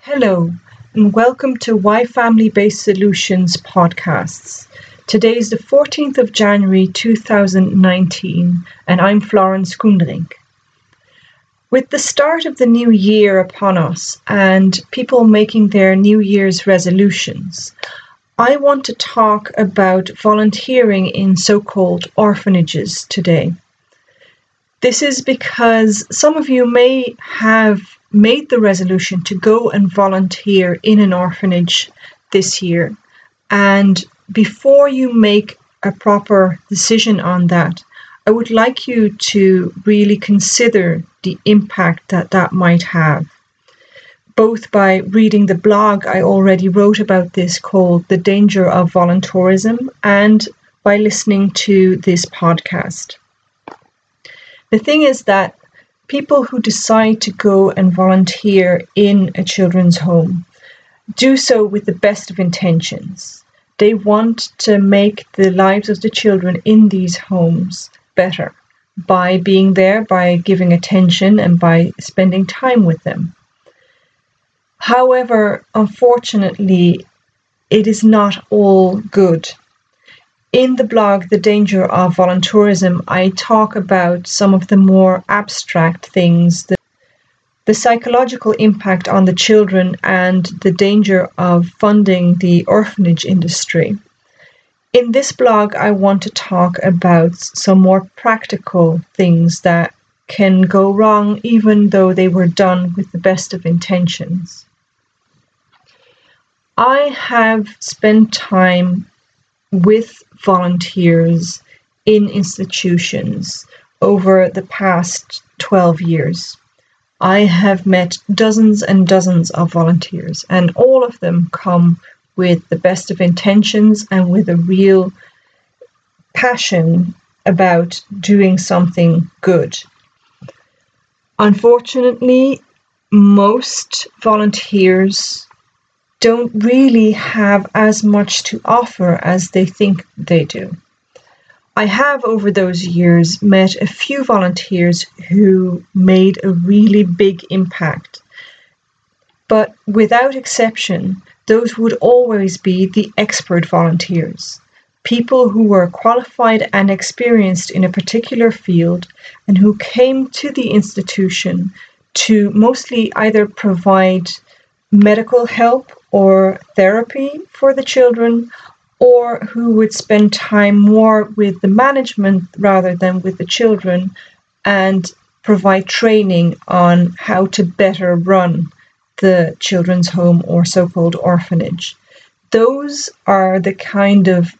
Hello, and welcome to Why Family Based Solutions podcasts. Today is the 14th of January 2019, and I'm Florence Koendrink. With the start of the new year upon us and people making their New Year's resolutions, I want to talk about volunteering in so-called orphanages today. This is because some of you may have made the resolution to go and volunteer in an orphanage this year. And before you make a proper decision on that, I would like you to really consider the impact that might have, both by reading the blog I already wrote about this called The Danger of Voluntourism and by listening to this podcast. The thing is that people who decide to go and volunteer in a children's home do so with the best of intentions. They want to make the lives of the children in these homes better by being there, by giving attention, and by spending time with them. However, unfortunately, it is not all good. In the blog, The Danger of Voluntourism, I talk about some of the more abstract things, the psychological impact on the children and the danger of funding the orphanage industry. In this blog, I want to talk about some more practical things that can go wrong even though they were done with the best of intentions. I have spent time with volunteers in institutions over the past 12 years. I have met dozens and dozens of volunteers, and all of them come with the best of intentions and with a real passion about doing something good. Unfortunately, most volunteers don't really have as much to offer as they think they do. I have over those years met a few volunteers who made a really big impact, but without exception, those would always be the expert volunteers, people who were qualified and experienced in a particular field and who came to the institution to mostly either provide medical help or therapy for the children, or who would spend time more with the management rather than with the children and provide training on how to better run the children's home or so-called orphanage. Those are the kind of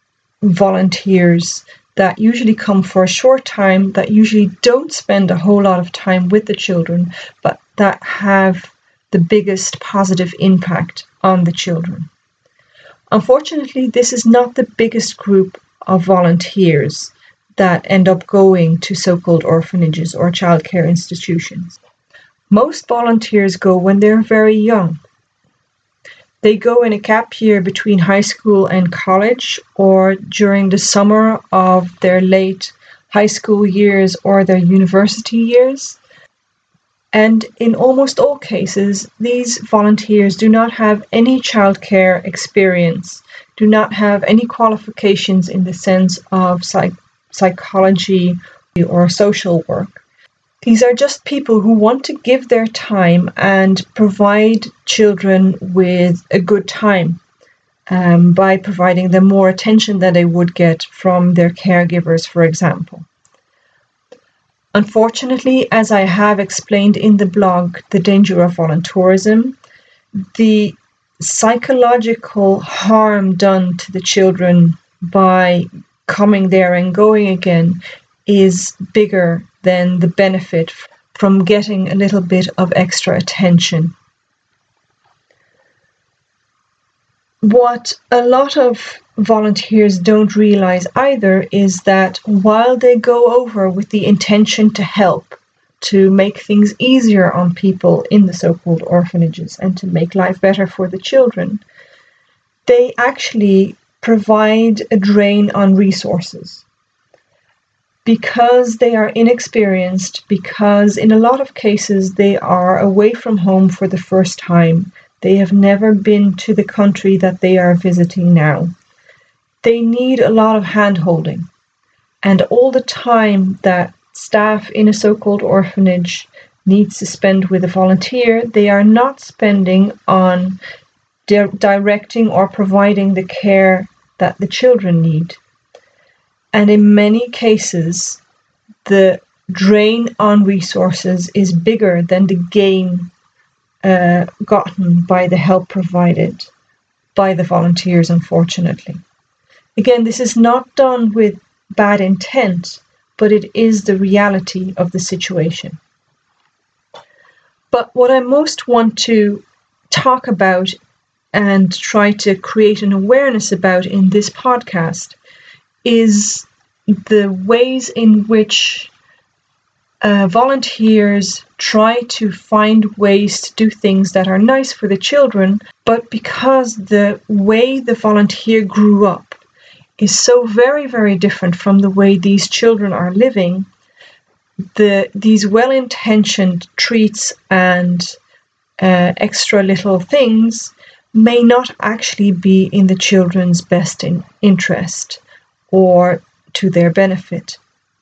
volunteers that usually come for a short time, that usually don't spend a whole lot of time with the children, but that have the biggest positive impact on the children. Unfortunately, this is not the biggest group of volunteers that end up going to so-called orphanages or childcare institutions. Most volunteers go when they're very young. They go in a gap year between high school and college, or during the summer of their late high school years or their university years. And in almost all cases, these volunteers do not have any childcare experience, do not have any qualifications in the sense of psychology or social work. These are just people who want to give their time and provide children with a good time by providing them more attention than they would get from their caregivers, for example. Unfortunately, as I have explained in the blog, The Danger of Voluntourism, the psychological harm done to the children by coming there and going again is bigger than the benefit from getting a little bit of extra attention. What a lot of volunteers don't realize either is that while they go over with the intention to help, to make things easier on people in the so-called orphanages and to make life better for the children, they actually provide a drain on resources. because they are inexperienced, because in a lot of cases they are away from home for the first time. They have never been to the country that they are visiting now. They need a lot of hand-holding. And all the time that staff in a so-called orphanage needs to spend with a volunteer, they are not spending on directing or providing the care that the children need. And in many cases, the drain on resources is bigger than the gain gotten by the help provided by the volunteers, unfortunately. Again, this is not done with bad intent, but it is the reality of the situation. But what I most want to talk about and try to create an awareness about in this podcast is the ways in which volunteers try to find ways to do things that are nice for the children, but because the way the volunteer grew up is so very, very different from the way these children are living, these well-intentioned treats and extra little things may not actually be in the children's best interest or to their benefit.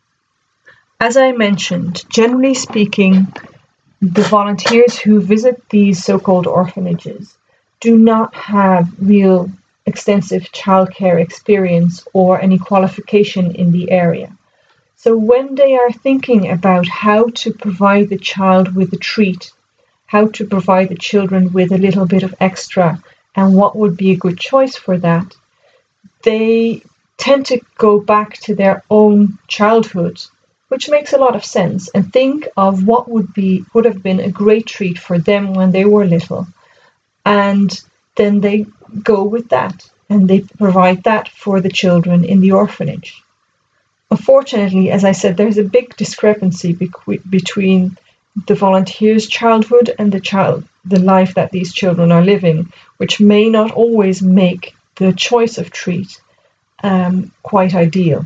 As I mentioned, generally speaking, the volunteers who visit these so-called orphanages do not have real extensive childcare experience or any qualification in the area. So when they are thinking about how to provide the child with a treat, how to provide the children with a little bit of extra, and what would be a good choice for that, they tend to go back to their own childhood, which makes a lot of sense, and think of what would have been a great treat for them when they were little. And then they go with that, and they provide that for the children in the orphanage. Unfortunately, as I said, there's a big discrepancy between the volunteers' childhood and the life that these children are living, which may not always make the choice of treat quite ideal.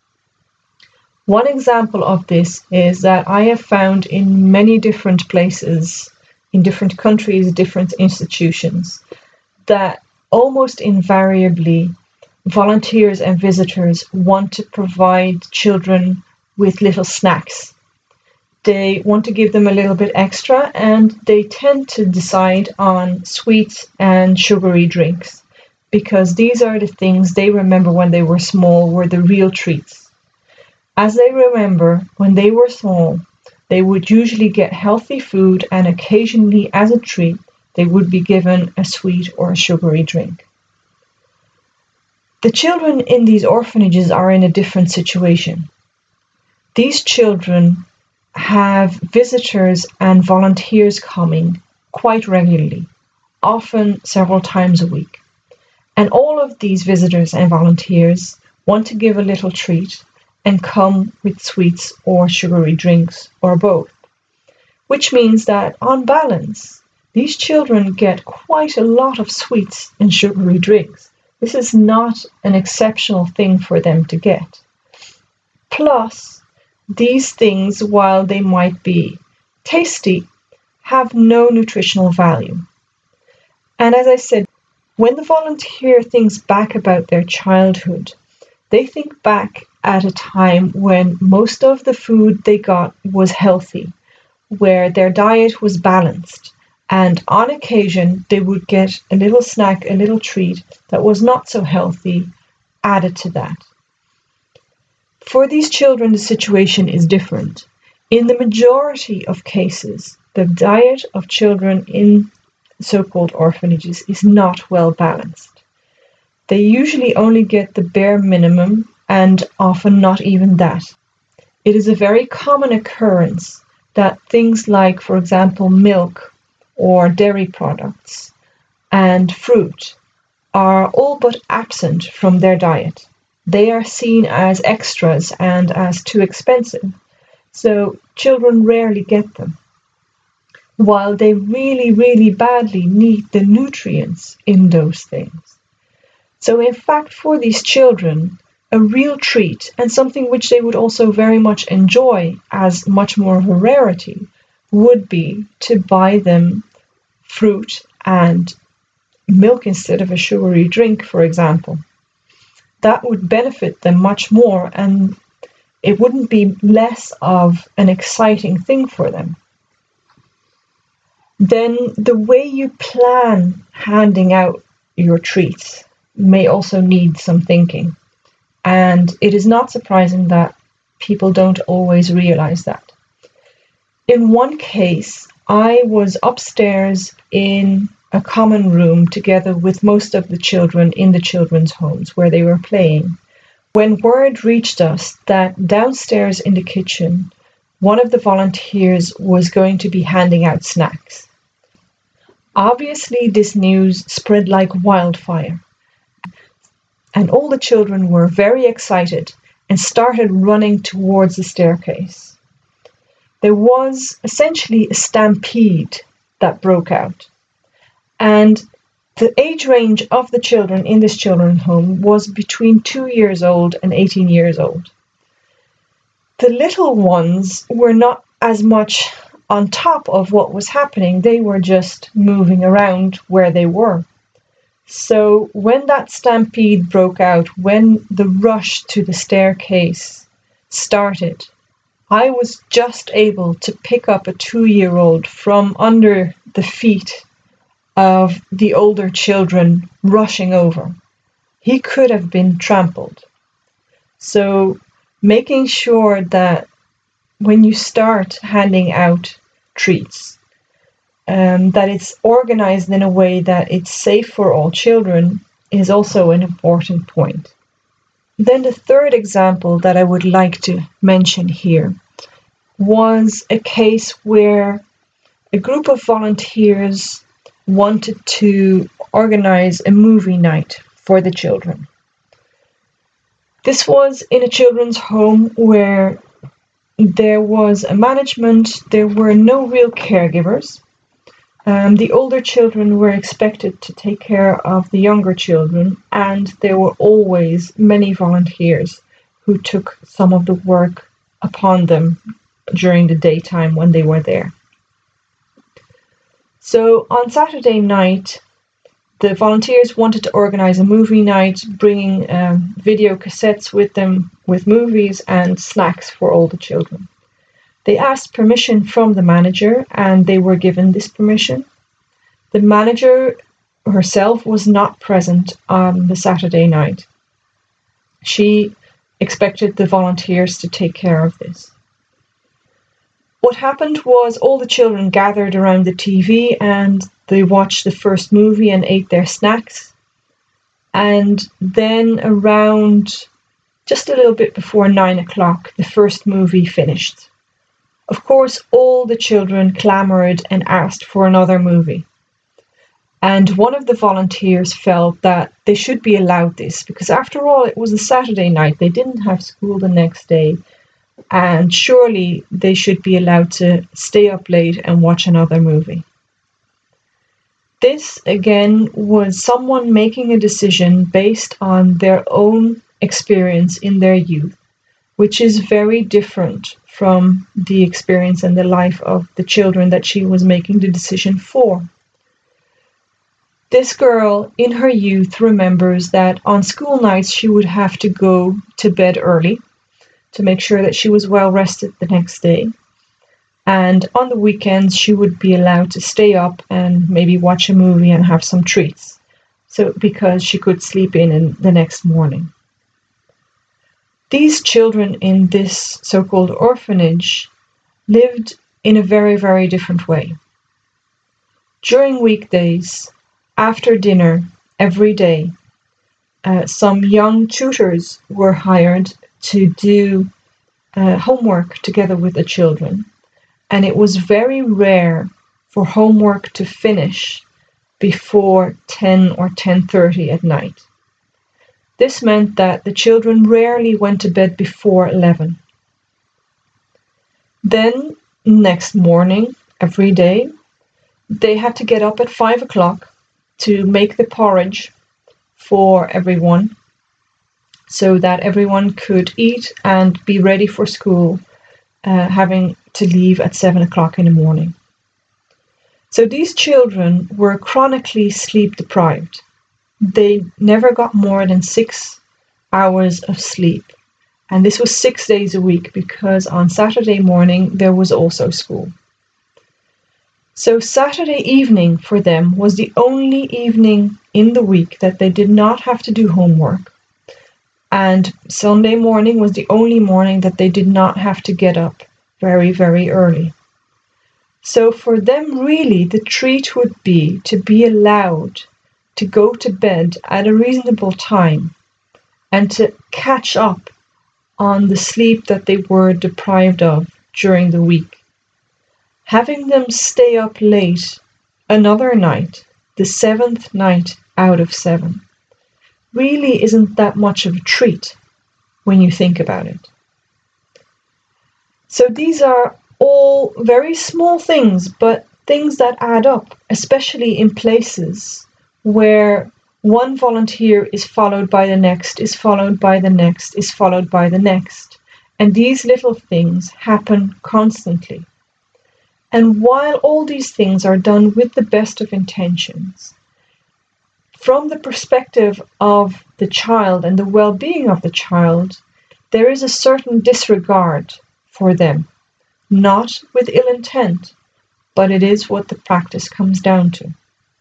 One example of this is that I have found in many different places, in different countries, different institutions, that almost invariably volunteers and visitors want to provide children with little snacks. They want to give them a little bit extra, and they tend to decide on sweets and sugary drinks, because these are the things they remember when they were small were the real treats. As they remember, when they were small, they would usually get healthy food, and occasionally as a treat, they would be given a sweet or a sugary drink. The children in these orphanages are in a different situation. These children have visitors and volunteers coming quite regularly, often several times a week. And all of these visitors and volunteers want to give a little treat and come with sweets or sugary drinks or both, which means that on balance, these children get quite a lot of sweets and sugary drinks. This is not an exceptional thing for them to get. Plus, these things, while they might be tasty, have no nutritional value. And as I said, when the volunteer thinks back about their childhood, they think back at a time when most of the food they got was healthy, where their diet was balanced, and on occasion they would get a little snack, a little treat that was not so healthy added to that. For these children, the situation is different. In the majority of cases, the diet of children in so-called orphanages is not well balanced. They usually only get the bare minimum, and often not even that. It is a very common occurrence that things like, for example, milk or dairy products and fruit are all but absent from their diet. They are seen as extras and as too expensive, so children rarely get them, while they really, really badly need the nutrients in those things. So in fact, for these children, a real treat and something which they would also very much enjoy as much more of a rarity would be to buy them fruit and milk instead of a sugary drink, for example. That would benefit them much more, and it wouldn't be less of an exciting thing for them. Then the way you plan handing out your treats may also need some thinking. And it is not surprising that people don't always realize that. In one case, I was upstairs in a common room together with most of the children in the children's homes where they were playing, when word reached us that downstairs in the kitchen, one of the volunteers was going to be handing out snacks. Obviously, this news spread like wildfire, and all the children were very excited and started running towards the staircase. There was essentially a stampede that broke out, and the age range of the children in this children's home was between 2 years old and 18 years old. The little ones were not as much on top of what was happening, they were just moving around where they were. So when that stampede broke out, when the rush to the staircase started, I was just able to pick up a 2-year-old from under the feet of the older children rushing over. He could have been trampled. So making sure that when you start handing out treats, that it's organized in a way that it's safe for all children is also an important point. Then the third example that I would like to mention here was a case where a group of volunteers wanted to organize a movie night for the children. This was in a children's home where there was a management, there were no real caregivers. The older children were expected to take care of the younger children, and there were always many volunteers who took some of the work upon them during the daytime when they were there. So on Saturday night, the volunteers wanted to organize a movie night, bringing video cassettes with them with movies and snacks for all the children. They asked permission from the manager, and they were given this permission. The manager herself was not present on the Saturday night. She expected the volunteers to take care of this. What happened was all the children gathered around the TV and they watched the first movie and ate their snacks. And then around just a little bit before 9 o'clock, the first movie finished. Of course, all the children clamored and asked for another movie. And one of the volunteers felt that they should be allowed this because after all, it was a Saturday night. They didn't have school the next day. And surely they should be allowed to stay up late and watch another movie. This, again, was someone making a decision based on their own experience in their youth, which is very different from the experience and the life of the children that she was making the decision for. This girl, in her youth, remembers that on school nights she would have to go to bed early to make sure that she was well rested the next day. And on the weekends, she would be allowed to stay up and maybe watch a movie and have some treats, so because she could sleep in the next morning. These children in this so-called orphanage lived in a very, very different way. During weekdays, after dinner, every day, some young tutors were hired to do homework together with the children. And it was very rare for homework to finish before 10 or 10:30 at night. This meant that the children rarely went to bed before 11. Then, next morning, every day, they had to get up at 5 o'clock to make the porridge for everyone. so that everyone could eat and be ready for school, having to leave at 7 o'clock in the morning. So these children were chronically sleep deprived. They never got more than 6 hours of sleep. And this was 6 days a week, because on Saturday morning there was also school. So Saturday evening for them was the only evening in the week that they did not have to do homework. And Sunday morning was the only morning that they did not have to get up very, very early. So for them, really, the treat would be to be allowed to go to bed at a reasonable time and to catch up on the sleep that they were deprived of during the week. Having them stay up late another night, the 7th night out of 7, really isn't that much of a treat when you think about it. So these are all very small things, but things that add up, especially in places where one volunteer is followed by the next, is followed by the next, is followed by the next. And these little things happen constantly. And while all these things are done with the best of intentions, from the perspective of the child and the well-being of the child, there is a certain disregard for them, not with ill intent, but it is what the practice comes down to.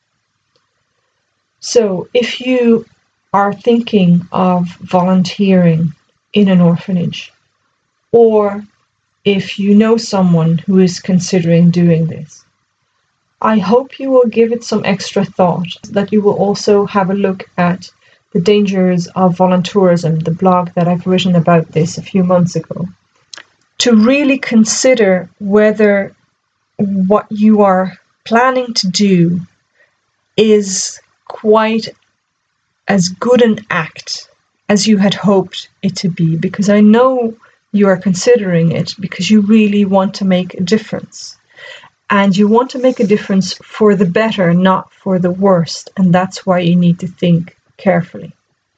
So if you are thinking of volunteering in an orphanage, or if you know someone who is considering doing this, I hope you will give it some extra thought, that you will also have a look at The Dangers of Voluntourism, the blog that I've written about this a few months ago, to really consider whether what you are planning to do is quite as good an act as you had hoped it to be, because I know you are considering it because you really want to make a difference. And you want to make a difference for the better, not for the worst, and that's why you need to think carefully.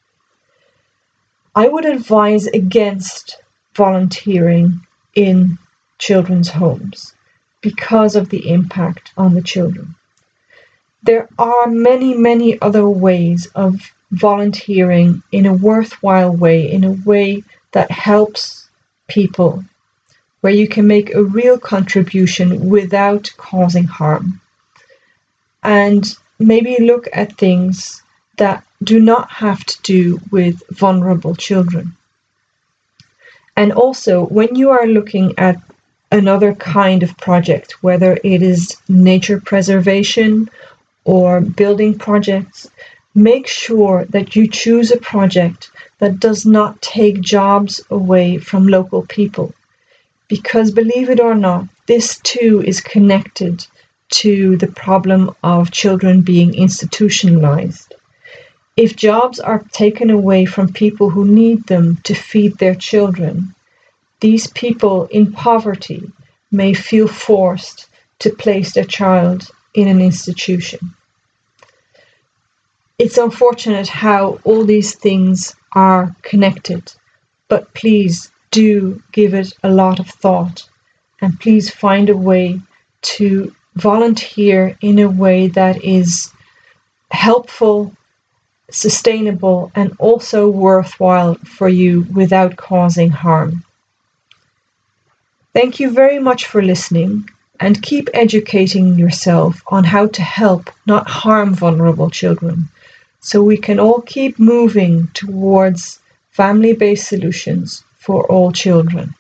I would advise against volunteering in children's homes because of the impact on the children. There are many, many other ways of volunteering in a worthwhile way, in a way that helps people, where you can make a real contribution without causing harm. And maybe look at things that do not have to do with vulnerable children. And also, when you are looking at another kind of project, whether it is nature preservation or building projects, make sure that you choose a project that does not take jobs away from local people. Because believe it or not, this too is connected to the problem of children being institutionalized. If jobs are taken away from people who need them to feed their children, these people in poverty may feel forced to place their child in an institution. It's unfortunate how all these things are connected, but please do give it a lot of thought, and please find a way to volunteer in a way that is helpful, sustainable, and also worthwhile for you without causing harm. Thank you very much for listening, and keep educating yourself on how to help, not harm, vulnerable children, so we can all keep moving towards family-based solutions for all children.